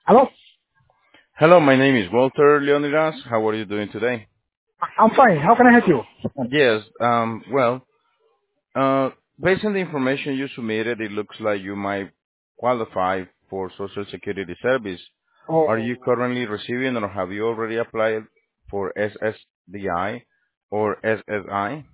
Hello? Hello, my name is Walter Leonidas. How are you doing today? I'm fine. How can I help you? Yes, uh, based on the information you submitted, it looks like you might qualify for Social Security service. Are Oh, you currently receiving or have you already applied for SSDI or SSI?